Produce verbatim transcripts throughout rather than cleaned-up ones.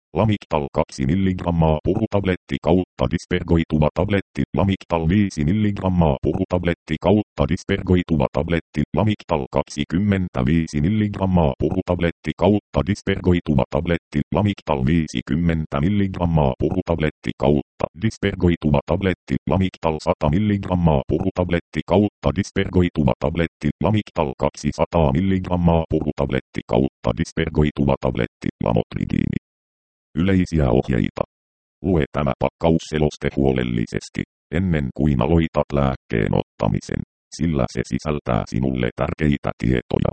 Lamictal kaksi milligrammaa purutabletti kautta dispergoituva tabletti. Lamictal viisi milligrammaa purutabletti kautta dispergoituva tabletti. Lamictal kaksikymmentäviisi milligrammaa purutabletti kautta dispergoituva tabletti. Lamictal viisikymmentä milligrammaa purutabletti kautta dispergoituva tabletti. Lamictal sata milligrammaa purutabletti kautta dispergoituva tabletti. Lamictal kaksisataa milligrammaa purutabletti kautta dispergoituva tabletti. Lamotrigiini. Yleisiä ohjeita. Lue tämä pakkausseloste huolellisesti, ennen kuin aloitat lääkkeen ottamisen, sillä se sisältää sinulle tärkeitä tietoja.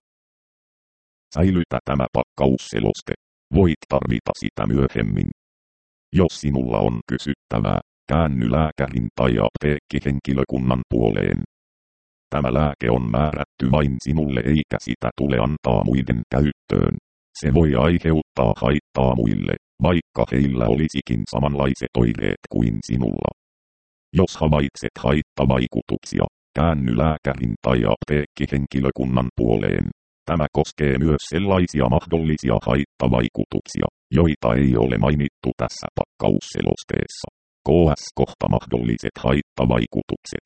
Säilytä tämä pakkausseloste. Voit tarvita sitä myöhemmin. Jos sinulla on kysyttävää, käänny lääkärin tai apteekkihenkilökunnan puoleen. Tämä lääke on määrätty vain sinulle eikä sitä tule antaa muiden käyttöön. Se voi aiheuttaa haittaa muille, vaikka heillä olisikin samanlaiset oireet kuin sinulla. Jos havaitset haittavaikutuksia, käänny lääkärin tai apteekkihenkilökunnan puoleen. Tämä koskee myös sellaisia mahdollisia haittavaikutuksia, joita ei ole mainittu tässä pakkausselosteessa. Ks kohta mahdolliset haittavaikutukset.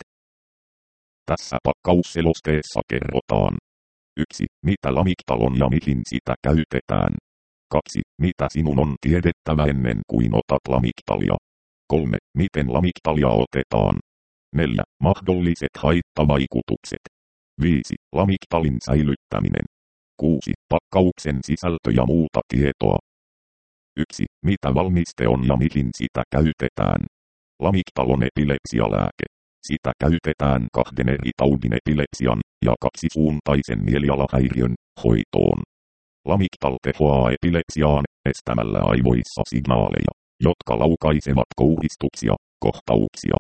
Tässä pakkausselosteessa kerrotaan. yksi. Mitä Lamictal on ja mihin sitä käytetään. kaksi. Mitä sinun on tiedettävä ennen kuin otat Lamictalia. kolme. Miten Lamictalia otetaan. neljä. Mahdolliset haittavaikutukset. viisi. Lamictalin säilyttäminen. kuusi. Pakkauksen sisältö ja muuta tietoa. yksi. Mitä valmiste on ja mihin sitä käytetään. Lamictal on epilepsialääke. Sitä käytetään kahden eri taudin epilepsian ja kaksisuuntaisen mielialahäiriön hoitoon. Lamictal tehoaa epilepsiaan estämällä aivoissa signaaleja, jotka laukaisevat kohdistuksia, kohtauksia.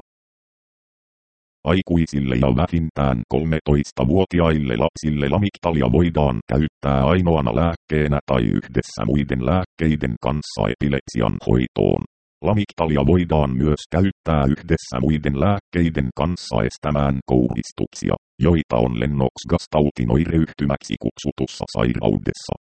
Aikuisille ja vähintään kolmetoistavuotiaille lapsille Lamictalia voidaan käyttää ainoana lääkkeenä tai yhdessä muiden lääkkeiden kanssa epilepsian hoitoon. Lamictalia voidaan myös käyttää yhdessä muiden lääkkeiden kanssa estämään kohdistuksia, joita on Lennox-Gastautin oireyhtymäksi kutsutussa sairaudessa.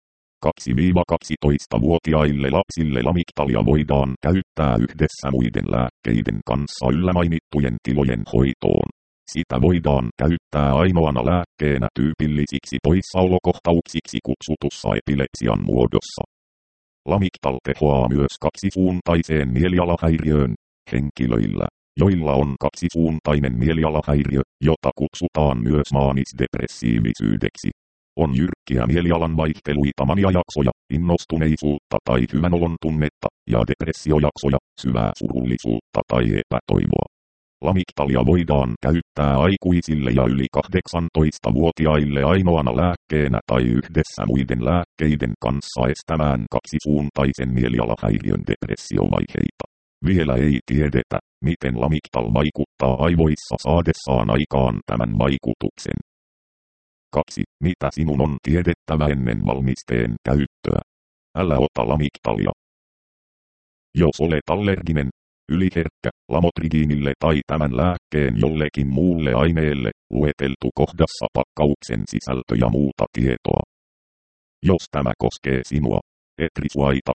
kaksi–kaksitoistavuotiaille lapsille Lamictalia voidaan käyttää yhdessä muiden lääkkeiden kanssa yllä mainittujen tilojen hoitoon. Sitä voidaan käyttää ainoana lääkkeenä tyypillisiksi poissaolokohtauksiksi kutsutussa epilepsian muodossa. Lamictal tehoaa myös kaksisuuntaiseen mielialahäiriöön henkilöillä, joilla on kaksisuuntainen mielialahäiriö, jota kutsutaan myös maanisdepressiivisyydeksi. On jyrkkiä mielialan vaihteluita, maniajaksoja, innostuneisuutta tai hyvänolon tunnetta, ja depressiojaksoja, syvää surullisuutta tai epätoivoa. Lamictalia voidaan käyttää aikuisille ja yli kahdeksantoistavuotiaille ainoana lääkkeenä tai yhdessä muiden lääkkeiden kanssa estämään kaksisuuntaisen mielialahäiriön depressiovaiheita. Vielä ei tiedetä, miten Lamictal vaikuttaa aivoissa saadessaan aikaan tämän vaikutuksen. kaksi. Mitä sinun on tiedettävä ennen valmisteen käyttöä? Älä ota Lamictalia. Jos olet allerginen, yliherkkä, lamotrigiinille tai tämän lääkkeen jollekin muulle aineelle, lueteltu kohdassa pakkauksen sisältö ja muuta tietoa. Jos tämä koskee sinua, Etrisuaita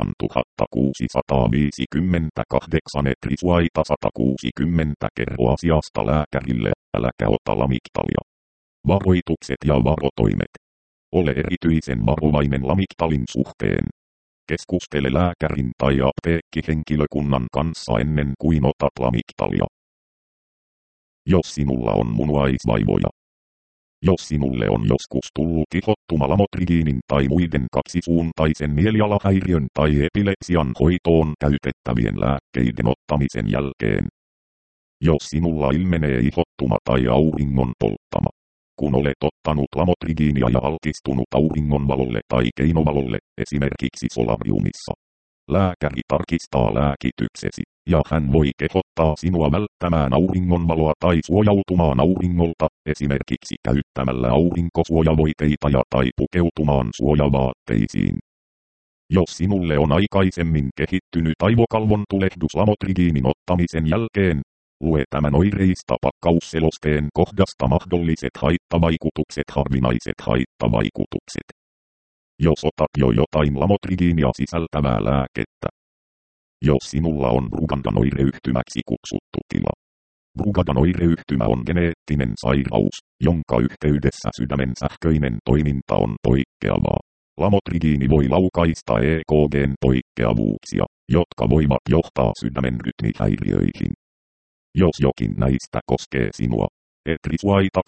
kahdeksantuhattakuusisataaviisikymmentäkahdeksan Etrisuaita sata kuusikymmentä kerro asiasta lääkärille, äläkä ota Lamictalia. Varoitukset ja varotoimet. Ole erityisen varovainen Lamictalin suhteen. Keskustele lääkärin tai apteekkihenkilökunnan kanssa ennen kuin otat Lamictalia. Jos sinulla on munuaisvaivoja. Jos sinulle on joskus tullut ihottuma lamotrigiinin tai muiden kaksisuuntaisen mielialahäiriön tai epilepsian hoitoon käytettävien lääkkeiden ottamisen jälkeen. Jos sinulla ilmenee ihottuma tai auringon polttama. Kun olet ottanut lamotrigiinia ja altistunut auringonvalolle tai keinovalolle, esimerkiksi solariumissa. Lääkäri tarkistaa lääkityksesi, ja hän voi kehottaa sinua välttämään auringonvaloa tai suojautumaan auringolta, esimerkiksi käyttämällä aurinkosuojavoiteita ja tai pukeutumaan suojavaatteisiin. Jos sinulle on aikaisemmin kehittynyt aivokalvon tulehdus lamotrigiinin ottamisen jälkeen, lue tämän oireista pakkausselosteen kohdasta mahdolliset haittavaikutukset, harvinaiset haittavaikutukset. Jos otat jo jotain lamotrigiinia sisältävää lääkettä. Jos sinulla on Brugada-oireyhtymäksi kutsuttu tila. Brugada-oireyhtymä on geneettinen sairaus, jonka yhteydessä sydämen sähköinen toiminta on poikkeavaa. Lamotrigiini voi laukaista E K G:n poikkeavuuksia, jotka voivat johtaa sydämen rytmihäiriöihin. Jos jokin näistä koskee sinua, Etrisuaita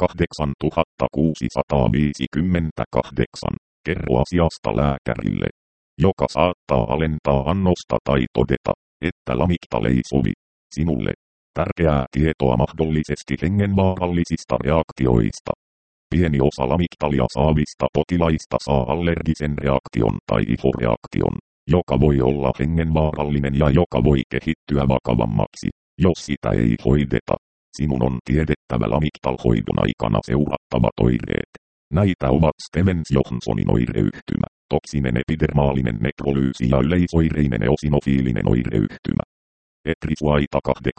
kahdeksantuhattakuusisataaviisikymmentäkahdeksan, kerro asiasta lääkärille, joka saattaa alentaa annosta tai todeta, että Lamictal ei sovi sinulle. Tärkeää tietoa mahdollisesti hengenvaarallisista reaktioista. Pieni osa Lamictalia saavista potilaista saa allergisen reaktion tai ihoreaktion, joka voi olla hengenvaarallinen ja joka voi kehittyä vakavammaksi, jos sitä ei hoideta. Sinun on tiedettävä Lamictal-hoidon aikana seurattavat oireet. Näitä ovat Stevens-Johnsonin oireyhtymä, toksinen epidermaalinen nekrolyysi ja yleisoireinen eosinofiilinen oireyhtymä. Etrisuaita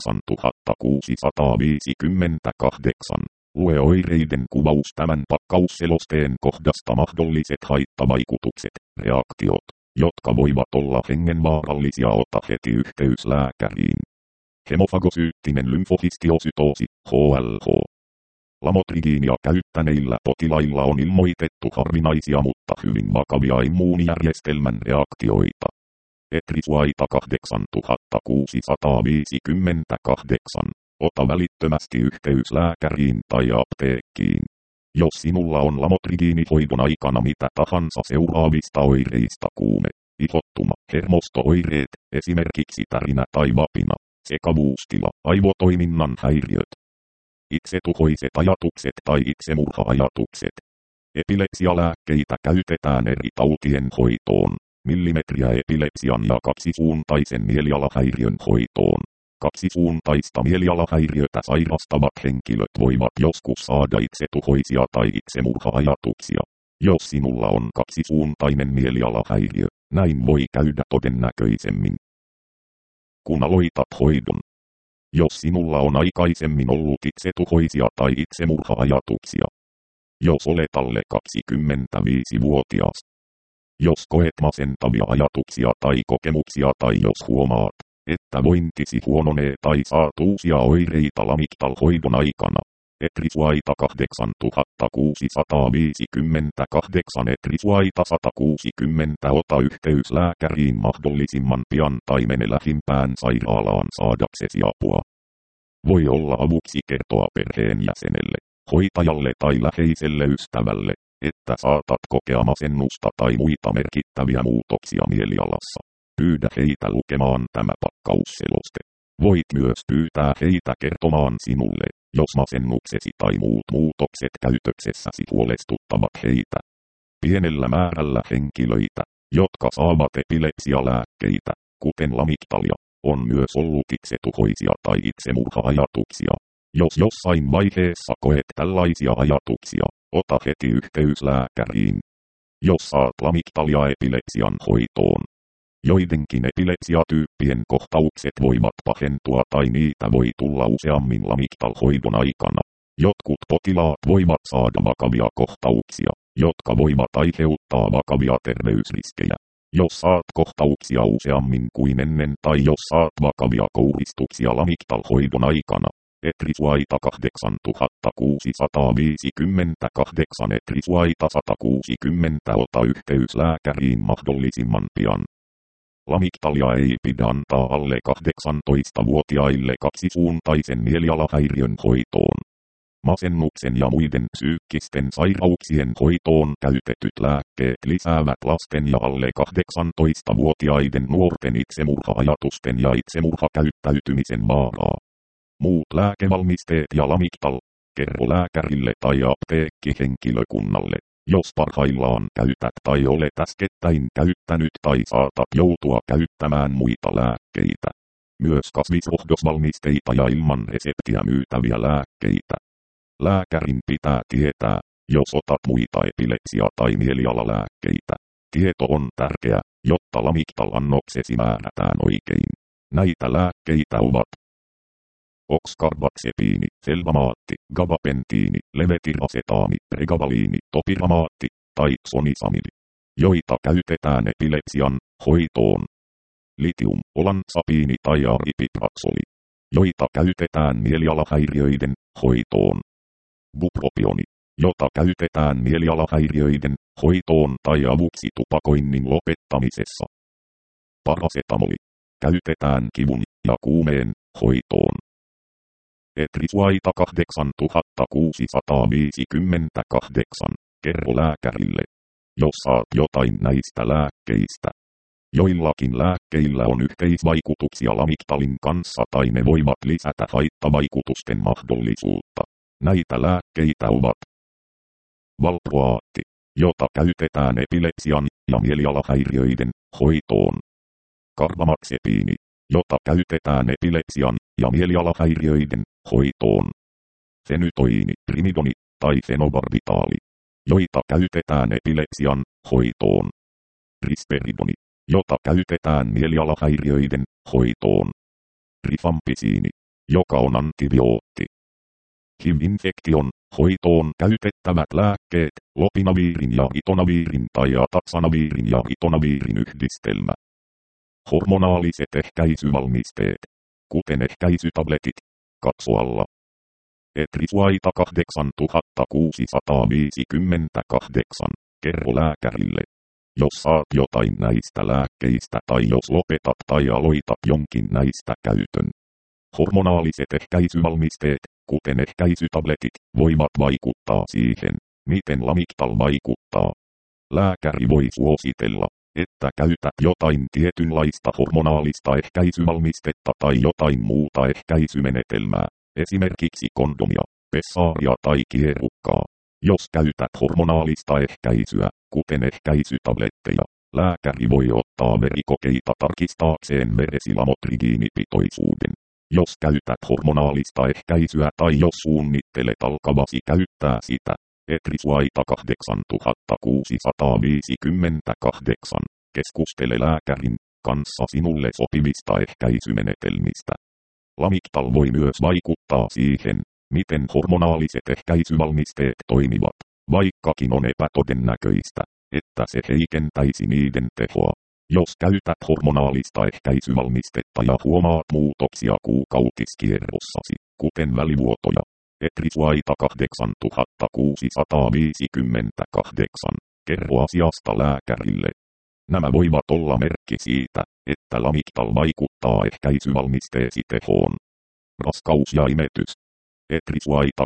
kahdeksantuhattakuusisataaviisikymmentäkahdeksan. Lue oireiden kuvaus tämän pakkausselosteen kohdasta mahdolliset haittavaikutukset, reaktiot, jotka voivat olla hengenvaarallisia. Ota heti yhteys lääkäriin. Hemofagosyyttinen lymfohistiosytoosi, H L H. Lamotrigiinia käyttäneillä potilailla on ilmoitettu harvinaisia mutta hyvin vakavia immuunijärjestelmän reaktioita. Etrisuaita kahdeksantuhattakuusisataaviisikymmentäkahdeksan. Ota välittömästi yhteys lääkäriin tai apteekkiin. Jos sinulla on lamotrigiinihoidon aikana mitä tahansa seuraavista oireista: kuume, ihottuma, hermostooireet, esimerkiksi tärinä tai vapina, sekavuustila, aivotoiminnan häiriöt, itsetuhoiset ajatukset tai itsemurha-ajatukset. Epilepsialääkkeitä käytetään eri tautien hoitoon, millimetriä epilepsian ja kaksisuuntaisen mielialahäiriön hoitoon. Kaksisuuntaista mielialahäiriötä sairastavat henkilöt voivat joskus saada itsetuhoisia tai itsemurha-ajatuksia. Jos sinulla on kaksisuuntainen mielialahäiriö, näin voi käydä todennäköisemmin, kun aloitat hoidon. Jos sinulla on aikaisemmin ollut itsetuhoisia tai itsemurha-ajatuksia. Jos olet alle kaksikymmentäviisivuotias. Jos koet masentavia ajatuksia tai kokemuksia tai jos huomaat, että vointisi huononee tai saat uusia oireita Lamictal-hoidon aikana. Etrisuaita kahdeksantuhattakuusisataaviisikymmentäkahdeksan Etrisuaita sata kuusikymmentä. Ota yhteys lääkäriin mahdollisimman pian tai mene lähimpään sairaalaan saadaksesi apua. Voi olla avuksi kertoa perheenjäsenelle, hoitajalle tai läheiselle ystävälle, että saatat kokea masennusta tai muita merkittäviä muutoksia mielialassa. Pyydä heitä lukemaan tämä pakkausseloste. Voit myös pyytää heitä kertomaan sinulle, jos masennuksesi tai muut muutokset käytöksessäsi huolestuttavat heitä. Pienellä määrällä henkilöitä, jotka saavat epilepsialääkkeitä, kuten Lamictalia, on myös ollut itsetuhoisia tai itsemurha-ajatuksia. Jos jossain vaiheessa koet tällaisia ajatuksia, ota heti yhteys lääkäriin. Jos saat Lamictalia epilepsian hoitoon. Joidenkin epilepsiatyyppien kohtaukset voivat pahentua tai niitä voi tulla useammin Lamictal-hoidon aikana. Jotkut potilaat voivat saada vakavia kohtauksia, jotka voivat aiheuttaa vakavia terveysriskejä. Jos saat kohtauksia useammin kuin ennen tai jos saat vakavia kouristuksia Lamictal-hoidon aikana. Etrisuaita kahdeksantuhattakuusisataaviisikymmentäkahdeksan Etrisuaita sata kuusikymmentä. Ota yhteys lääkäriin mahdollisimman pian. Lamictalia ei pidä antaa alle kahdeksantoistavuotiaille kaksisuuntaisen mielialahäiriön hoitoon. Masennuksen ja muiden psyykkisten sairauksien hoitoon käytetyt lääkkeet lisäävät lasten ja alle kahdeksantoistavuotiaiden nuorten itsemurha-ajatusten ja itsemurhakäyttäytymisen vaaraa. Muut lääkevalmisteet ja Lamictal, kerro lääkärille tai apteekkihenkilökunnalle, jos parhaillaan käytät tai olet äskettäin käyttänyt tai saatat joutua käyttämään muita lääkkeitä. Myös kasvisrohdosvalmisteita ja ilman reseptiä myytäviä lääkkeitä. Lääkärin pitää tietää, jos otat muita epilepsia- tai mielialalääkkeitä. Tieto on tärkeä, jotta Lamictal-annoksesi määrätään oikein. Näitä lääkkeitä ovat oxcarbazepini, selvamaatti, gabapentiini, levetirasetaami, pregavaliini, topiramaatti tai xonisamidi. joita käytetään epilepsian hoitoon. Litium, olansapiini tai aripipraksoli, joita käytetään mielialahäiriöiden hoitoon. Bupropioni, jota käytetään mielialahäiriöiden hoitoon tai avuksi tupakoinnin lopettamisessa. Parasetamoli, käytetään kivun ja kuumeen hoitoon. Etrisuaita kahdeksantuhattakuusisataaviisikymmentäkahdeksan, kerro lääkärille, jos saat jotain näistä lääkkeistä. Joillakin lääkkeillä on yhteisvaikutuksia lamictalin kanssa tai ne voivat lisätä haittavaikutusten mahdollisuutta. Näitä lääkkeitä ovat valproaatti, jota käytetään epilepsian ja mielialahäiriöiden hoitoon. Karbamaxepiini, jota käytetään epilepsian ja mielialahäiriöiden hoitoon. Fenytoini, primidoni tai fenobarbitaali, joita käytetään epilepsian hoitoon. Risperidoni, jota käytetään mielialahäiriöiden hoitoon. Rifampisiini, joka on antibiootti. H I V-infektion hoitoon käytettävät lääkkeet, lopinaviirin ja itonaviirin tai ataksanaviirin ja itonaviirin yhdistelmä. Hormonaaliset ehkäisyvalmisteet, kuten ehkäisytabletit, katsoalla. Etrisuaita kahdeksantuhattakuusisataaviisikymmentäkahdeksan, kerro lääkärille, jos saat jotain näistä lääkkeistä tai jos lopetat tai aloitat jonkin näistä käytön. Hormonaaliset ehkäisyvalmisteet, kuten ehkäisytabletit, voivat vaikuttaa siihen, miten lamictal vaikuttaa. Lääkäri voi suositella, että käytät jotain tietynlaista hormonaalista ehkäisyvalmistetta tai jotain muuta ehkäisymenetelmää, esimerkiksi kondomia, pessaaria tai kierukkaa. Jos käytät hormonaalista ehkäisyä, kuten ehkäisytabletteja, lääkäri voi ottaa verikokeita tarkistaakseen veresi lamotrigiinipitoisuuden. Jos käytät hormonaalista ehkäisyä tai jos suunnittelet alkavasi käyttää sitä, Etrisuaita kahdeksantuhattakuusisataaviisikymmentäkahdeksan, keskustele lääkärin kanssa sinulle sopivista ehkäisymenetelmistä. Lamictal voi myös vaikuttaa siihen, miten hormonaaliset ehkäisyvalmisteet toimivat, vaikkakin on epätodennäköistä, että se heikentäisi niiden tehoa. Jos käytät hormonaalista ehkäisyvalmistetta ja huomaat muutoksia kuukautiskierrossasi, kuten välivuotoja, Etrisuaita kahdeksantuhattakuusisataaviisikymmentäkahdeksan, kerro asiasta lääkärille. Nämä voivat olla merkki siitä, että lamictal vaikuttaa ehkäisyvalmisteesi tehoon. Raskaus ja imetys. Etrisuaita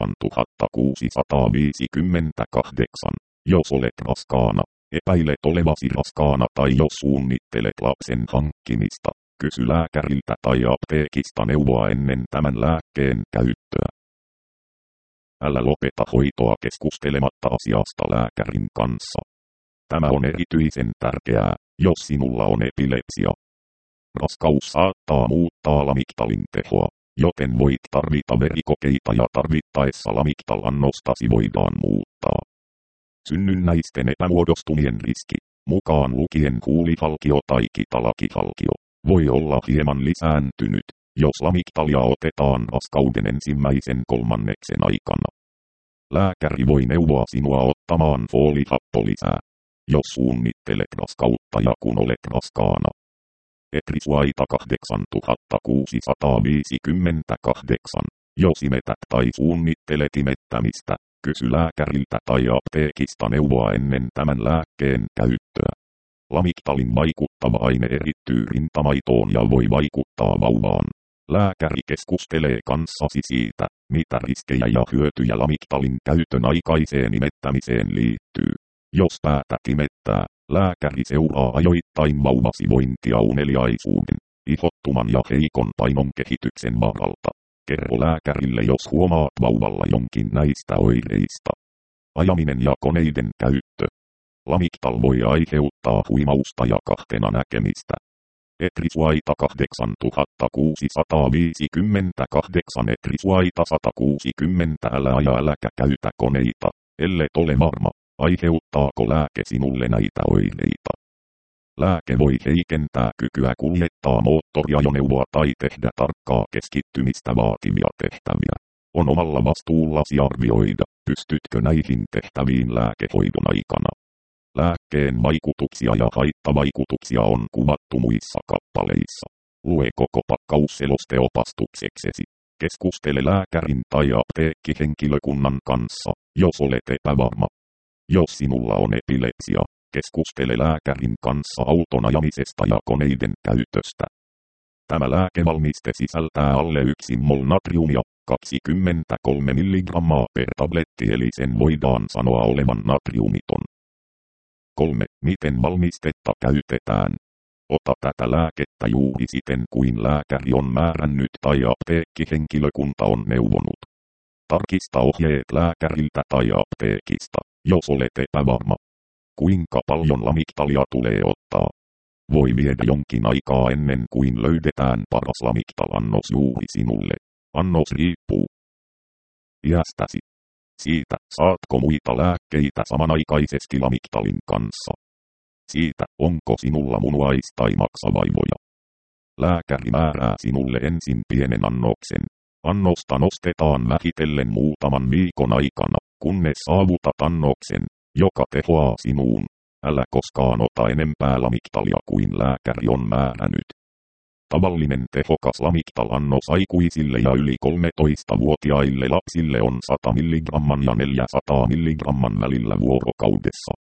kahdeksantuhattakuusisataaviisikymmentäkahdeksan, jos olet raskaana, epäilet olevasi raskaana tai jos suunnittelet lapsen hankkimista, kysy lääkäriltä tai apteekista neuvoa ennen tämän lääkkeen käyttöä. Älä lopeta hoitoa keskustelematta asiasta lääkärin kanssa. Tämä on erityisen tärkeää, jos sinulla on epilepsia. Raskaus saattaa muuttaa lamictalin tehoa, joten voit tarvita verikokeita ja tarvittaessa lamictal-annostasi voidaan muuttaa. Synnynnäisten epämuodostumien riski, mukaan lukien huulihalkio tai kitalakihalkio, voi olla hieman lisääntynyt, jos lamictalia otetaan raskauden ensimmäisen kolmanneksen aikana. Lääkäri voi neuvoa sinua ottamaan foolihappolisää, jos suunnittelet raskautta ja kun olet raskaana. Etrisuaita kahdeksantuhattakuusisataaviisikymmentäkahdeksan, jos imetät tai suunnittelet imettämistä, kysy lääkäriltä tai apteekista neuvoa ennen tämän lääkkeen käyttöä. Lamictalin vaikuttava aine erittyy rintamaitoon ja voi vaikuttaa vauvaan. Lääkäri keskustelee kanssasi siitä, mitä riskejä ja hyötyjä lamictalin käytön aikaiseen imettämiseen liittyy. Jos päätät imettää, lääkäri seuraa ajoittain vauvasi vointia uneliaisuuden, ihottuman ja heikon painon kehityksen varalta. Kerro lääkärille, jos huomaat vauvalla jonkin näistä oireista. Ajaminen ja koneiden käyttö. Lamictal voi aiheuttaa huimausta ja kahtena näkemistä. Etrisuaita kahdeksantuhattakuusisataaviisikymmentäkahdeksan Etrisuaita sata kuusikymmentä Älä aja äläkä käytä koneita, ellet ole varma, aiheuttaako lääke sinulle näitä oireita. Lääke voi heikentää kykyä kuljettaa moottoriajoneuvoa tai tehdä tarkkaa keskittymistä vaativia tehtäviä. On omalla vastuullasi arvioida, pystytkö näihin tehtäviin lääkehoidon aikana. Lääkkeen vaikutuksia ja haittavaikutuksia on kuvattu muissa kappaleissa. Lue koko pakkaus selosteopastukseksesi. Keskustele lääkärin tai apteekkihenkilökunnan kanssa, jos olet epävarma. Jos sinulla on epilepsia, keskustele lääkärin kanssa auton ajamisesta ja koneiden käytöstä. Tämä lääkevalmiste sisältää alle yksi mol natriumia, kaksikymmentäkolme milligrammaa per tabletti, eli sen voidaan sanoa olevan natriumiton. kolme. Miten valmistetta käytetään? Ota tätä lääkettä juuri siten kuin lääkäri on määrännyt tai apteekkihenkilökunta on neuvonut. Tarkista ohjeet lääkäriltä tai apteekista, jos olet epävarma. Kuinka paljon Lamictalia tulee ottaa? Voi viedä jonkin aikaa ennen kuin löydetään paras Lamictal-annos juuri sinulle. Annos riippuu iästäsi. Siitä, saatko muita lääkkeitä samanaikaisesti Lamictalin kanssa. Siitä, onko sinulla munuais- tai maksavaivoja. Lääkäri määrää sinulle ensin pienen annoksen. Annosta nostetaan vähitellen muutaman viikon aikana, kunnes saavutat annoksen, joka tehoaa sinuun. Älä koskaan ota enempää Lamictalia kuin lääkäri on määrännyt. Tavallinen tehokas Lamictal-annos aikuisille ja yli kolmetoistavuotiaille lapsille on sata milligramman ja neljäsataa milligramman välillä vuorokaudessa.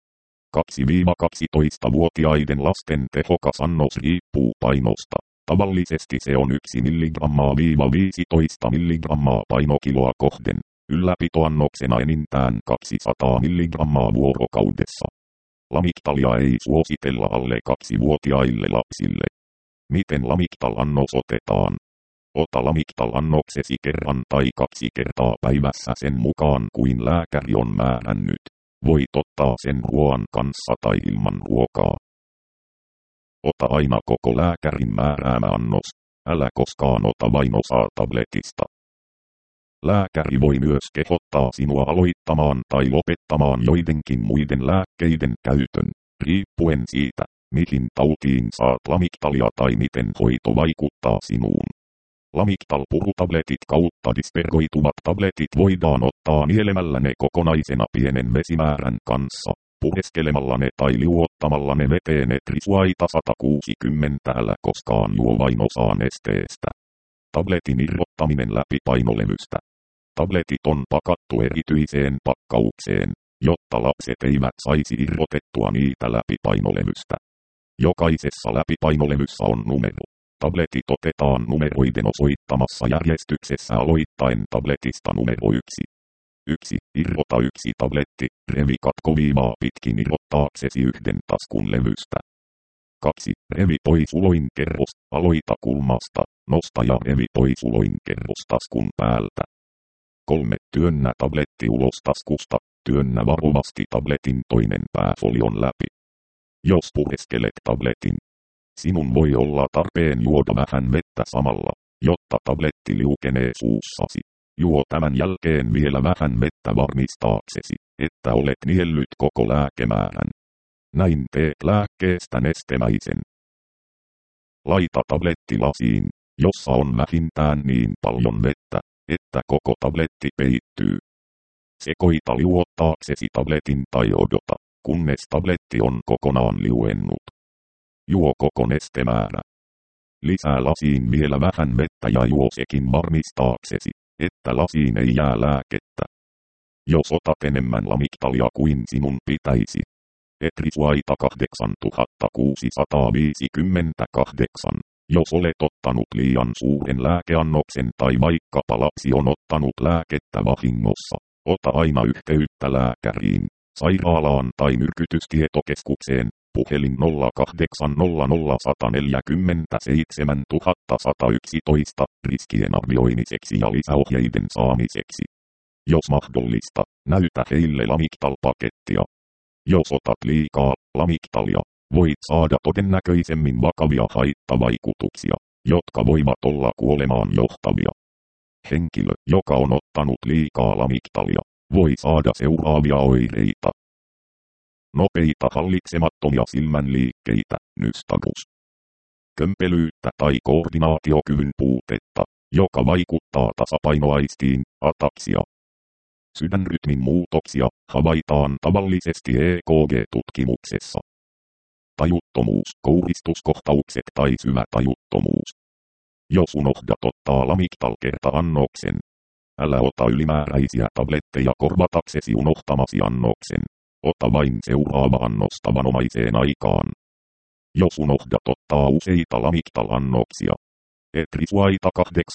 kaksi–kaksitoistavuotiaiden lasten tehokas annos riippuu painosta. Tavallisesti se on yksi milligrammaa viisitoista milligrammaa painokiloa kohden. Ylläpitoannoksena enintään kaksisataa milligrammaa vuorokaudessa. Lamictalia ei suositella alle kaksivuotiaille lapsille. Miten Lamictal-annos otetaan? Ota Lamictal-annoksesi kerran tai kaksi kertaa päivässä sen mukaan kuin lääkäri on määrännyt. Voit ottaa sen ruoan kanssa tai ilman ruokaa. Ota aina koko lääkärin määräämä annos. Älä koskaan ota vain osaa tabletista. Lääkäri voi myös kehottaa sinua aloittamaan tai lopettamaan joidenkin muiden lääkkeiden käytön, riippuen siitä, mihin tautiin saat Lamictalia tai miten hoito vaikuttaa sinuun. Lamictal-purutabletit kautta dispergoituvat tabletit voidaan ottaa nielemällä ne kokonaisena pienen vesimäärän kanssa, pureskelemalla ne tai liuottamalla ne veteen etrisuaita sata kuusikymmentä, älä koskaan juo vain osaa nesteestä. Tabletin irrottaminen läpi painolevystä. Tabletit on pakattu erityiseen pakkaukseen, jotta lapset eivät saisi irrotettua niitä läpi painolevystä. Jokaisessa läpipainolevyssä on numero. Tabletit otetaan numeroiden osoittamassa järjestyksessä aloittaen tabletista numero yksi. yksi. Irrota yksi tabletti, revi katkoviivaa pitkin irrottaaksesi yhden taskun levystä. kaksi. Revi pois uloin kerros, aloita kulmasta, nosta ja revi pois uloin kerros taskun päältä. kolme. Työnnä tabletti ulos taskusta, työnnä varovasti tabletin toinen pääfolion läpi. Jos pureskelet tabletin, sinun voi olla tarpeen juoda vähän vettä samalla, jotta tabletti liukenee suussasi. Juo tämän jälkeen vielä vähän vettä varmistaaksesi, että olet niellyt koko lääkemäärän. Näin teet lääkkeestä nestemäisen. Laita tabletti lasiin, jossa on vähintään niin paljon vettä, että koko tabletti peittyy. Sekoita liuottaaksesi tabletin tai odota, kunnes tabletti on kokonaan liuennut. Juo koko nestemäärä. Lisää lasiin vielä vähän vettä ja juo sekin varmistaaksesi, että lasiin ei jää lääkettä. Jos otat enemmän Lamictalia kuin sinun pitäisi. Etrisuaita kahdeksantuhattakuusisataaviisikymmentäkahdeksan. Jos olet ottanut liian suuren lääkeannoksen tai vaikkapa lapsi on ottanut lääkettä vahingossa, ota aina yhteyttä lääkäriin, sairaalaan tai myrkytystietokeskukseen, puhelin nolla kahdeksan nolla nolla yksi neljä seitsemän yksi yksi yksi riskien arvioimiseksi ja lisäohjeiden saamiseksi. Jos mahdollista, näytä heille Lamictal-pakettia. Jos otat liikaa Lamictalia, voit saada todennäköisemmin vakavia haittavaikutuksia, jotka voivat olla kuolemaan johtavia. Henkilö, joka on ottanut liikaa Lamictalia, voi saada seuraavia oireita. Nopeita hallitsemattomia silmänliikkeitä, nystagmus. Kömpelyyttä tai koordinaatiokyvyn puutetta, joka vaikuttaa tasapainoaistiin, ataksia. Sydänrytmin muutoksia havaitaan tavallisesti E K G-tutkimuksessa. Tajuttomuus, kouristuskohtaukset tai syvä tajuttomuus. Jos unohdat ottaa Lamictal-kerta-annoksen, älä ota ylimääräisiä tabletteja korvataksesi unohtamasi annoksen. Ota vain seuraava annos tavanomaiseen aikaan. Jos unohdat ottaa useita Lamictal-annoksia, Etrisuaita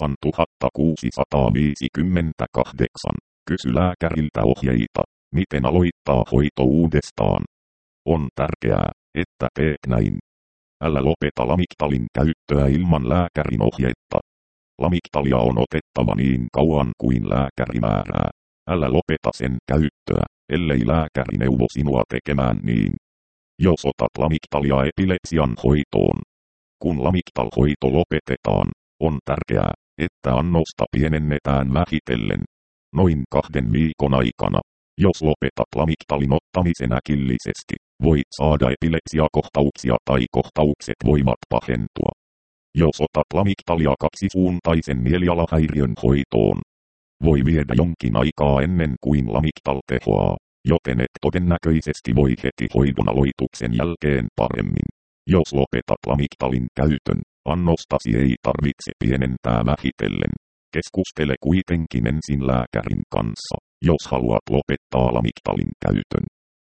kahdeksantuhattakuusisataaviisikymmentäkahdeksan. Kysy lääkäriltä ohjeita, miten aloittaa hoito uudestaan. On tärkeää, että teet näin. Älä lopeta Lamictalin käyttöä ilman lääkärin ohjetta. Lamictalia on otettava niin kauan kuin lääkäri määrää. Älä lopeta sen käyttöä, ellei lääkäri neuvo sinua tekemään niin. Jos otat Lamictalia epilepsian hoitoon. Kun Lamictal-hoito lopetetaan, on tärkeää, että annosta pienennetään vähitellen. Noin kahden viikon aikana. Jos lopetat Lamictalin ottamisen äkillisesti, voit saada epilepsiakohtauksia tai kohtaukset voivat pahentua. Jos otat Lamictalia kaksisuuntaisen mielialahäiriön hoitoon, voi viedä jonkin aikaa ennen kuin Lamictal tehoaa, joten et todennäköisesti voi heti hoidon aloituksen jälkeen paremmin. Jos lopetat Lamictalin käytön, annostasi ei tarvitse pienentää vähitellen. Keskustele kuitenkin ensin lääkärin kanssa, jos haluat lopettaa Lamictalin käytön.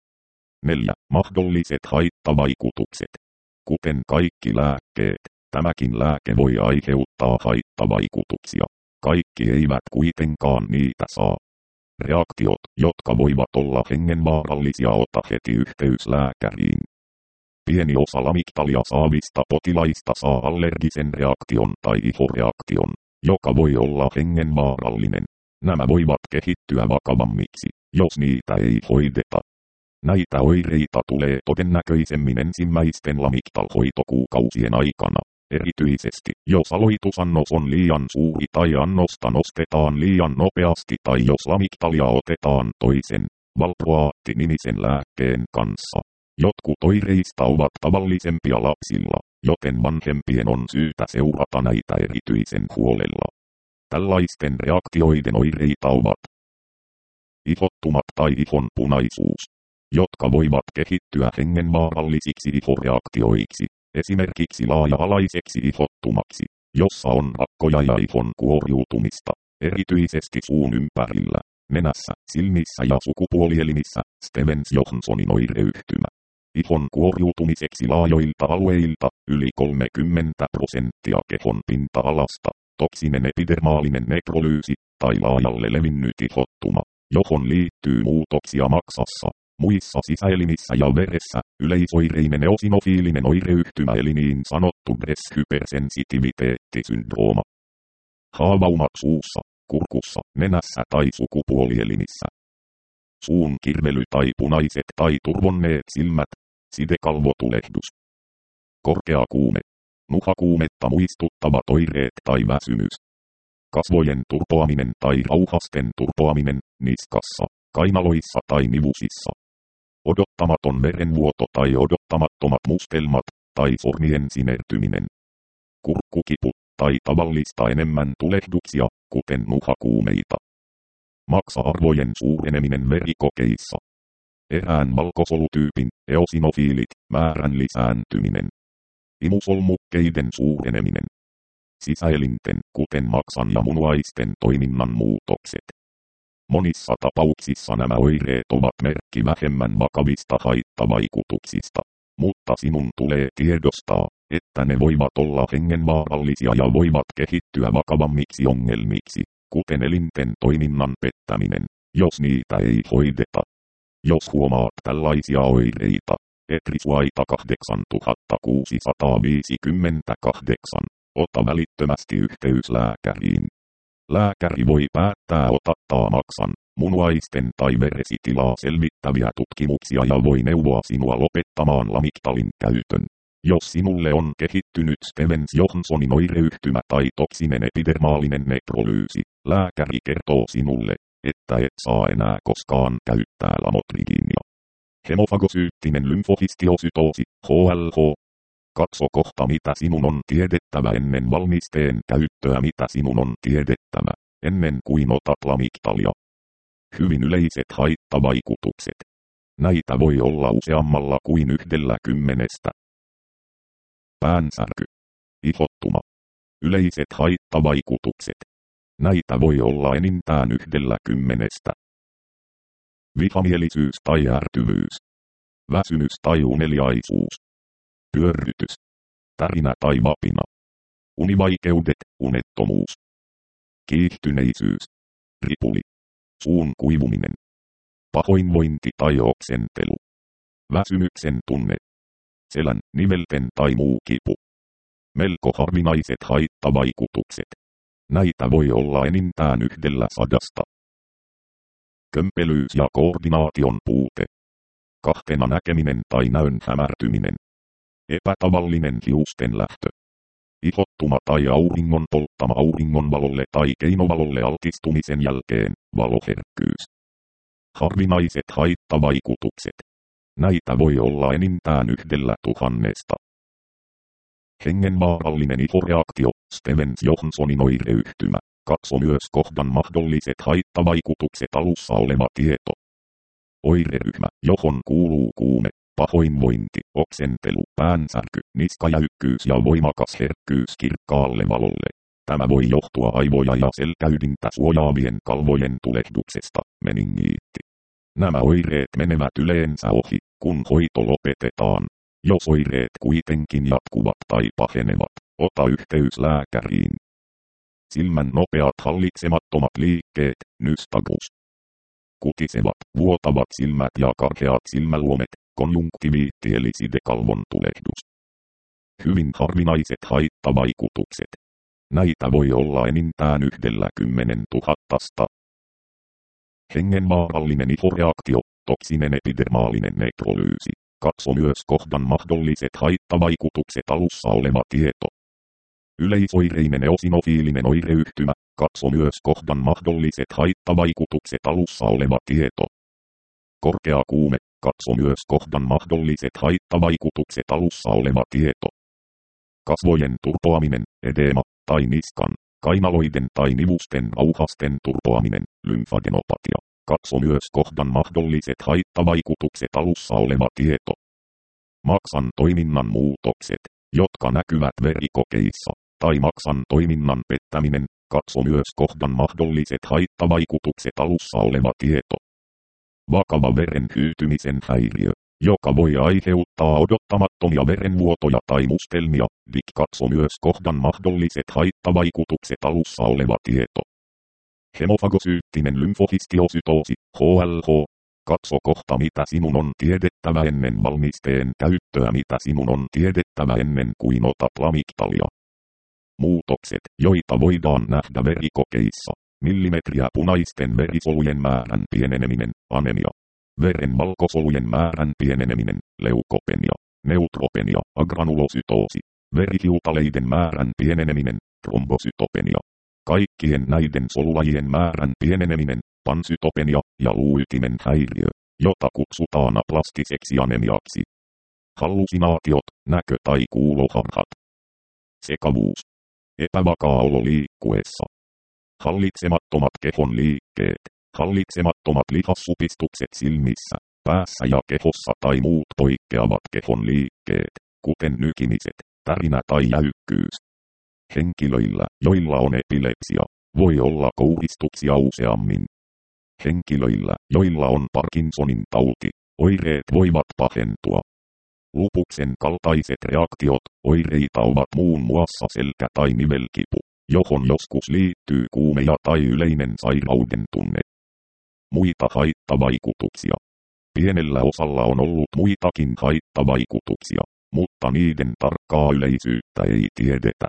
neljä. Mahdolliset haittavaikutukset. Kuten kaikki lääkkeet, tämäkin lääke voi aiheuttaa haittavaikutuksia. Kaikki eivät kuitenkaan niitä saa. Reaktiot, jotka voivat olla hengenvaarallisia, ota heti yhteys lääkäriin. Pieni osa Lamictalia saavista potilaista saa allergisen reaktion tai ihoreaktion, joka voi olla hengenvaarallinen. Nämä voivat kehittyä vakavammiksi, jos niitä ei hoideta. Näitä oireita tulee todennäköisemmin ensimmäisten Lamictal-hoitokuukausien aikana, erityisesti jos aloitusannos on liian suuri tai annosta nostetaan liian nopeasti tai jos Lamictalia otetaan toisen, valproaatti-nimisen lääkkeen kanssa. Jotkut oireista ovat tavallisempia lapsilla, joten vanhempien on syytä seurata näitä erityisen huolella. Tällaisten reaktioiden oireita ovat ihottumat tai ihon punaisuus, jotka voivat kehittyä hengenvaarallisiksi ihoreaktioiksi, esimerkiksi laaja-alaiseksi ihottumaksi, jossa on rakkoja ja ihon kuoriutumista, erityisesti suun ympärillä, nenässä, silmissä ja sukupuolielimissä, Stevens-Johnsonin oireyhtymä. Ihon kuoriutumiseksi laajoilta alueilta, yli kolmekymmentä prosenttia kehon pinta-alasta, toksinen epidermaalinen nekrolyysi, tai laajalle levinnyt ihottuma, johon liittyy muutoksia maksassa, muissa sisäelimissä ja veressä, yleisoireinen eosinofiilinen oireyhtymä eli niin sanottu Bress-hypersensitiviteettisyndrooma. Haavaumat suussa, kurkussa, nenässä tai sukupuolielimissä. Suun kirvely tai punaiset tai turvonneet silmät, sidekalvotulehdus. Korkea kuume, nuhakuumetta muistuttavat oireet tai väsymys. Kasvojen turpoaminen tai rauhasten turpoaminen, niskassa, kainaloissa tai nivusissa. Odottamaton verenvuoto tai odottamattomat mustelmat, tai sormien sinertyminen. Kurkkukipu, tai tavallista enemmän tulehduksia, kuten nuhakuumeita. Maksa-arvojen suureneminen verikokeissa. Erään valkosolutyypin, eosinofiilit, määrän lisääntyminen. Imusolmukkeiden suureneminen. Sisäelinten, kuten maksan ja munuaisten toiminnan muutokset. Monissa tapauksissa nämä oireet ovat merkki vähemmän vakavista haittavaikutuksista, mutta sinun tulee tiedostaa, että ne voivat olla hengenvaarallisia ja voivat kehittyä vakavammiksi ongelmiksi, kuten elinten toiminnan pettäminen, jos niitä ei hoideta. Jos huomaat tällaisia oireita, Etrisuaita kahdeksantuhattakuusisataaviisikymmentäkahdeksan, ota välittömästi yhteys lääkäriin. Lääkäri voi päättää otattaa maksan, munuaisten tai veresitilaa selvittäviä tutkimuksia ja voi neuvoa sinua lopettamaan Lamictalin käytön. Jos sinulle on kehittynyt Stevens-Johnsonin oireyhtymä tai toksinen epidermaalinen nekrolyysi, lääkäri kertoo sinulle, että et saa enää koskaan käyttää lamotrigiinia. Hemofagosyyttinen lymfofistiosytoosi, H L H. Katso kohta mitä sinun on tiedettävä ennen valmisteen käyttöä mitä sinun on tiedettävä, ennen kuin otat Lamictalia. Hyvin yleiset haittavaikutukset. Näitä voi olla useammalla kuin yhdellä kymmenestä. Päänsärky. Ihottuma. Yleiset haittavaikutukset. Näitä voi olla enintään yhdellä kymmenestä. Vihamielisyys tai ärtyvyys. Väsymys tai uneliaisuus. Pyörrytys. Tärinä tai vapina. Univaikeudet, unettomuus. Kiihtyneisyys. Ripuli. Suun kuivuminen. Pahoinvointi tai oksentelu. Väsymyksen tunne. Selän, nivelten tai muu kipu. Melko harvinaiset haittavaikutukset. Näitä voi olla enintään yhdellä sadasta. Kömpelyys ja koordinaation puute. Kahtena näkeminen tai näön hämärtyminen. Epätavallinen hiusten lähtö. Ihottuma tai auringon polttama auringonvalolle tai keinovalolle altistumisen jälkeen, valoherkkyys. Harvinaiset haittavaikutukset. Näitä voi olla enintään yhdellä tuhannesta. Hengenvaarallinen ihoreaktio, Stevens-Johnsonin oireyhtymä. Katso myös kohdan mahdolliset haittavaikutukset alussa oleva tieto. Oireryhmä, johon kuuluu kuume, pahoinvointi, oksentelu, päänsärky, niskajäykkyys ja voimakas herkkyys kirkkaalle valolle. Tämä voi johtua aivoja ja selkäydintä suojaavien kalvojen tulehduksesta, meningiitti. Nämä oireet menevät yleensä ohi, kun hoito lopetetaan. Jos oireet kuitenkin jatkuvat tai pahenevat, ota yhteys lääkäriin. Silmän nopeat hallitsemattomat liikkeet, nystagus. Kutisevat, vuotavat silmät ja karheat silmäluomet, konjunktiviitti eli sidekalvon tulehdus. Hyvin harvinaiset haittavaikutukset. Näitä voi olla enintään yhdellä kymmenen tuhattasta. Hengenvaarallinen ihoreaktio, toksinen epidermaalinen nekrolyysi. Katso myös kohdan mahdolliset haittavaikutukset alussa oleva tieto. Yleisoireinen eosinofiilinen oireyhtymä. Katso myös kohdan mahdolliset haittavaikutukset alussa oleva tieto. Korkea kuume. Katso myös kohdan mahdolliset haittavaikutukset alussa oleva tieto. Kasvojen turpoaminen, edeema, tai niskan, kainaloiden tai nivusten rauhasten turpoaminen, lymfadenopatia. Katso myös kohdan mahdolliset haittavaikutukset alussa oleva tieto. Maksan toiminnan muutokset, jotka näkyvät verikokeissa, tai maksan toiminnan pettäminen. Katso myös kohdan mahdolliset haittavaikutukset alussa oleva tieto. Vakava veren hyytymisen häiriö, joka voi aiheuttaa odottamattomia verenvuotoja tai mustelmia. Dik katso myös kohdan mahdolliset haittavaikutukset alussa oleva tieto. Hemofagosyyttinen lymfohistiosytoosi, H L H. Katso kohta mitä sinun on tiedettävä ennen valmisteen käyttöä, mitä sinun on tiedettävä ennen kuin otat lamictalia. Muutokset, joita voidaan nähdä verikokeissa. Millimetriä punaisten verisolujen määrän pieneneminen, anemia. Veren valkosolujen määrän pieneneminen, leukopenia. Neutropenia, agranulosytoosi. Verihiutaleiden määrän pieneneminen, trombosytopenia. Kaikkien näiden solulajien määrän pieneneminen, pansytopenia ja luuytimen häiriö, jota kutsutaan aplastiseksi anemiaksi. Hallusinaatiot, näkö- tai kuuloharhat. Sekavuus. Epävakaa olo liikkuessa. Hallitsemattomat kehon liikkeet. Hallitsemattomat lihassupistukset silmissä, päässä ja kehossa tai muut poikkeavat kehon liikkeet, kuten nykimiset, tärinä tai jäykkyys. Henkilöillä, joilla on epilepsia, voi olla kouristuksia useammin. Henkilöillä, joilla on Parkinsonin tauti, oireet voivat pahentua. Lupuksen kaltaiset reaktiot, oireita ovat muun muassa selkä- tai nivelkipu, johon joskus liittyy kuumeja tai yleinen sairauden tunne. Muita haittavaikutuksia. Pienellä osalla on ollut muitakin haittavaikutuksia, mutta niiden tarkkaa yleisyyttä ei tiedetä.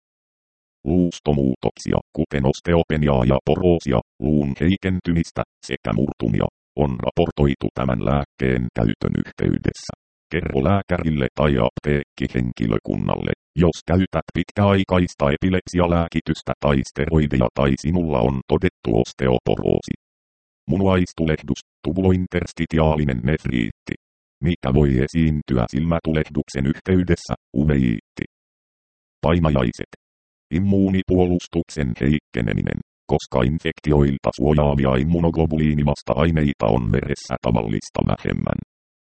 Luustomuutoksia, kuten osteopeniaa ja poroosia, luun heikentymistä sekä murtumia, on raportoitu tämän lääkkeen käytön yhteydessä. Kerro lääkärille tai apteekkihenkilökunnalle, jos käytät pitkäaikaista epilepsialääkitystä tai steroideja tai sinulla on todettu osteoporoosi. Munuaistulehdus, tubulointerstitiaalinen nefriitti. Mikä voi esiintyä silmätulehduksen yhteydessä, uveiitti. Painajaiset. Immuunipuolustuksen heikkeneminen. koska infektioilta suojaavia immunoglobuliinivasta-aineita on veressä tavallista vähemmän.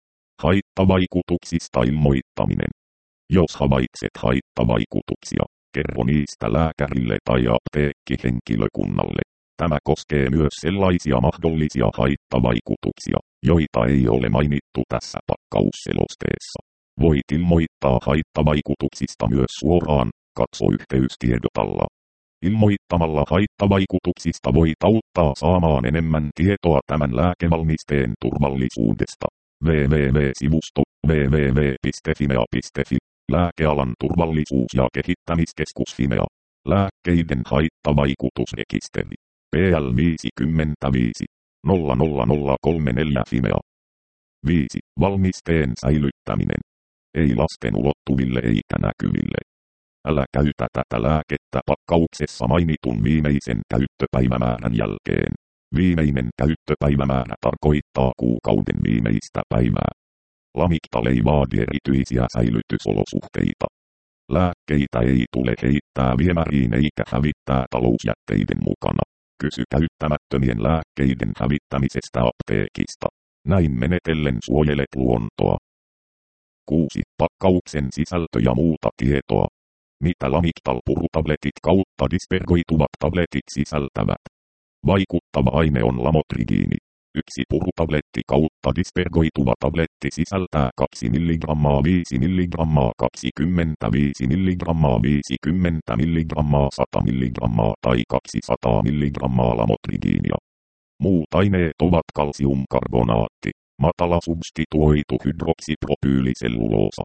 Haittavaikutuksista ilmoittaminen. Jos havaitset haittavaikutuksia, kerro niistä lääkärille tai apteekkihenkilökunnalle. Tämä koskee myös sellaisia mahdollisia haittavaikutuksia, joita ei ole mainittu tässä pakkausselosteessa. Voit ilmoittaa haittavaikutuksista myös suoraan, katso yhteystiedot alla. Ilmoittamalla haittavaikutuksista voit auttaa saamaan enemmän tietoa tämän lääkevalmisteen turvallisuudesta. www-sivusto www piste fimea piste fi Lääkealan turvallisuus- ja kehittämiskeskus Fimea. Lääkkeiden haittavaikutusrekisteri. P L viisikymmentäviisi nolla nolla nolla kolme neljä Fimea. viisi. Valmisteen säilyttäminen. Ei lasten ulottuville eikä näkyville. Älä käytä tätä lääkettä pakkauksessa mainitun viimeisen käyttöpäivämäärän jälkeen. Viimeinen käyttöpäivämäärä tarkoittaa kuukauden viimeistä päivää. Lamictal ei vaadi erityisiä säilytysolosuhteita. Lääkkeitä ei tule heittää viemäriin eikä hävittää talousjätteiden mukana. Kysy käyttämättömien lääkkeiden hävittämisestä apteekista. Näin menetellen suojelet luontoa. kuusi. Pakkauksen sisältö ja muuta tietoa. Mitä Lamictal purutabletit kautta dispergoituvat tabletit sisältävät? Vaikuttava aine on lamotrigiini. Yksi purutabletti kautta dispergoituva tabletti sisältää kaksi milligrammaa, viisi milligrammaa, kaksikymmentäviisi milligrammaa, viisikymmentä milligrammaa, sata milligrammaa tai kaksisataa milligrammaa lamotrigiinia. Muut aineet ovat kalsiumkarbonaatti, matala substituoitu hydroksipropyyliselluloosa,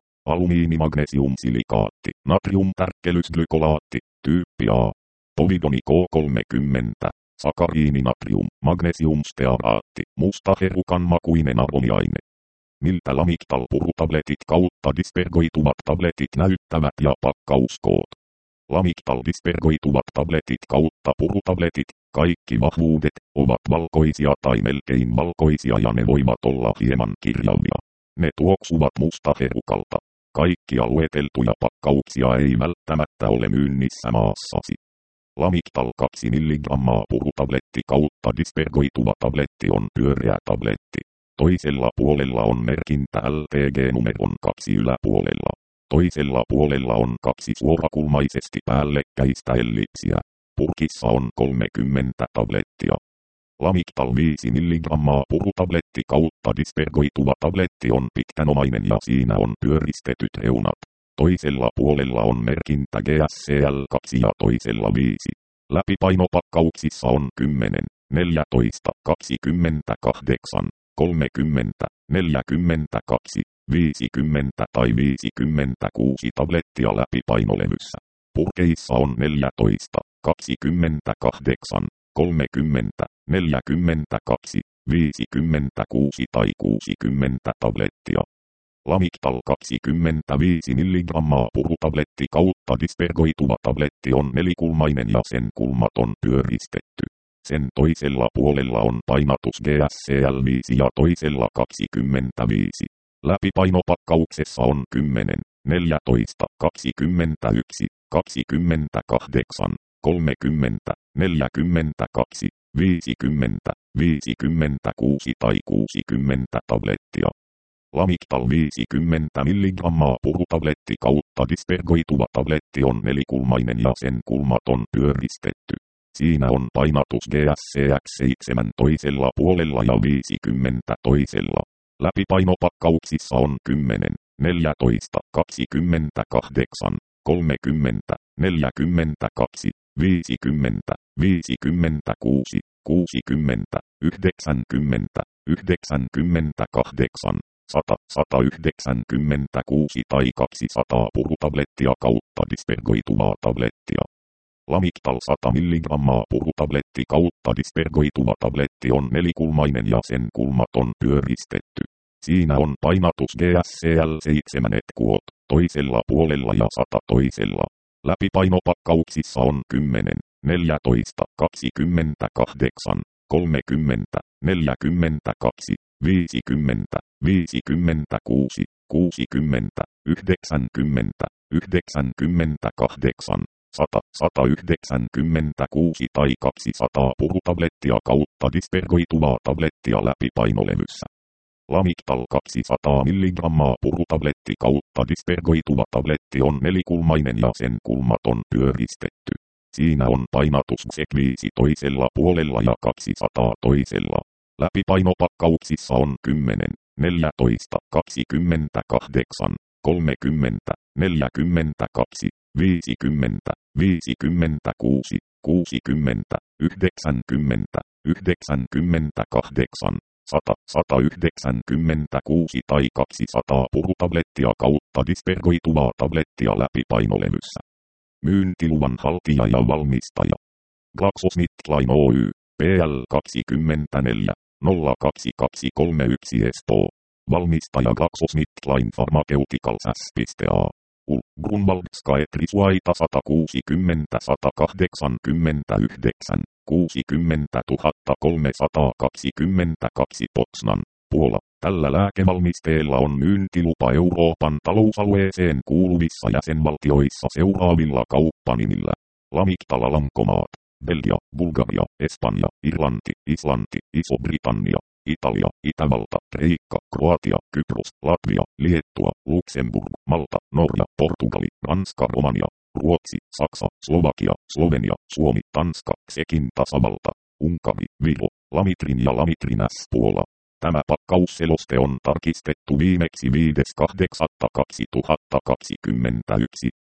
alumiinimagnesiumsilikaatti, natriumtärkkelysglykolaatti, tyyppi A, povidoni K kolmekymmentä. Sakariininatrium, magnesiumstearaatti, mustaherukan makuinen aromiaine. Miltä Lamictal purutabletit kautta dispergoituvat tabletit näyttävät ja pakkauskoot. Lamictal dispergoituvat tabletit kautta purutabletit, kaikki vahvuudet, ovat valkoisia tai melkein valkoisia ja ne voivat olla hieman kirjavia. Ne tuoksuvat mustaherukalta. Kaikkia lueteltuja pakkauksia ei välttämättä ole myynnissä maassasi. Lamictal kaksi milligrammaa purutabletti kautta dispergoituva tabletti on pyöreä tabletti. Toisella puolella on merkintä L T G-numeron kaksi yläpuolella. Toisella puolella on kaksi suorakulmaisesti päällekkäistä ellipsiä. Purkissa on kolmekymmentä tablettia. Lamictal viisi milligrammaa purutabletti kautta dispergoituva tabletti on pitkänomainen ja siinä on pyöristetyt reunat. Toisella puolella on merkintä G S C L kaksi ja toisella viisi. Läpipainopakkauksissa on kymmenen, neljätoista, kaksikymmentäkahdeksan, kolmekymmentä, neljäkymmentäkaksi, viisikymmentä tai viisikymmentäkuusi tablettia läpipainolevyssä. Purkeissa on neljätoista, kaksikymmentäkahdeksan, kolmekymmentä, neljäkymmentäkaksi, viisikymmentäkuusi tai kuusikymmentä tablettia. Lamictal kaksikymmentäviisi milligrammaa purutabletti kautta dispergoituva tabletti on nelikulmainen ja sen kulmat on pyöristetty. Sen toisella puolella on painatus G S C L viisi ja toisella kaksikymmentäviisi. Läpipainopakkauksessa on kymmenen, neljätoista, kaksikymmentäyksi, kaksikymmentäkahdeksan, kolmekymmentä, neljäkymmentäkaksi, viisikymmentä, viisikymmentäkuusi tai kuusikymmentä tablettia. Lamictal viisikymmentä milligrammaa purutabletti kautta dispergoituva tabletti on nelikulmainen ja sen kulmat on pyöristetty. Siinä on painatus G S C X seitsemän toisella puolella ja viisikymmentä toisella. Läpipainopakkauksissa on kymmenen, neljätoista, kaksikymmentäkahdeksan, kolmekymmentä, neljäkymmentäkaksi, viisikymmentä, viisikymmentäkuusi, kuusikymmentä, yhdeksänkymmentä, yhdeksänkymmentäkahdeksan, sata, sata yhdeksänkymmentäkuusi tai kaksisataa purutablettia kautta dispergoituvaa tablettia. Lamictal sata milligrammaa purutabletti kautta dispergoituva tabletti on nelikulmainen ja sen kulmat on pyöristetty. Siinä on painatus G S C L seitsemän etkuot toisella puolella ja sata toisella. Läpipainopakkauksissa on kymmenen, neljätoista, kaksikymmentäkahdeksan, kolmekymmentä, neljäkymmentäkaksi, viisikymmentä, viisikymmentäkuusi, kuusikymmentä, yhdeksänkymmentä, yhdeksänkymmentäkahdeksan, sata, sata yhdeksänkymmentäkuusi tai kaksisataa purutablettia kautta dispergoituvaa tablettia läpipainolevyssä. Lamictal kaksisataa milligrammaa purutabletti kautta dispergoituva tabletti on nelikulmainen ja sen kulmat on pyöristetty. Siinä on painatus viisi toisella puolella ja kaksisataa toisella. Läpipainopakkauksissa on kymmenen, neljätoista, kaksikymmentäkahdeksan, kolmekymmentä, neljäkymmentäkaksi, viisikymmentä, viisikymmentäkuusi, kuusikymmentä, yhdeksänkymmentä, yhdeksänkymmentäkahdeksan, sata, sata yhdeksänkymmentäkuusi tai kaksisataa purutablettia kautta dispergoituvaa tablettia läpipainolevyssä. Myyntiluvan haltija ja valmistaja. GlaxoSmithKline Oy, P L kaksikymmentäneljä, nolla kaksi kaksi kolme yksi Espoo. Valmistaja GlaxoSmithKline Pharmaceuticals S A. U. Grunwald Skaetriswaita sata kuusikymmentä sata kahdeksankymmentäyhdeksän, kuusikymmentätuhatta kolmesataakaksikymmentäkaksi Poznań, Puola. Tällä lääkevalmisteella on myyntilupa Euroopan talousalueeseen kuuluvissa jäsenvaltioissa seuraavilla kauppanimillä. Lamictal Alankomaat, Belgia, Bulgaria, Espanja, Irlanti, Islanti, Iso-Britannia, Italia, Itävalta, Kreikka, Kroatia, Kypros, Latvia, Liettua, Luxemburg, Malta, Norja, Portugali, Ranska, Romania, Ruotsi, Saksa, Slovakia, Slovenia, Suomi, Tanska, Tšekin tasavalta, Unkari, Viro, Lamitrin ja Lamitrin S Puola. Tämä pakkausseloste on tarkistettu viimeksi viides kahdeksatta kaksituhattakaksikymmentäyksi.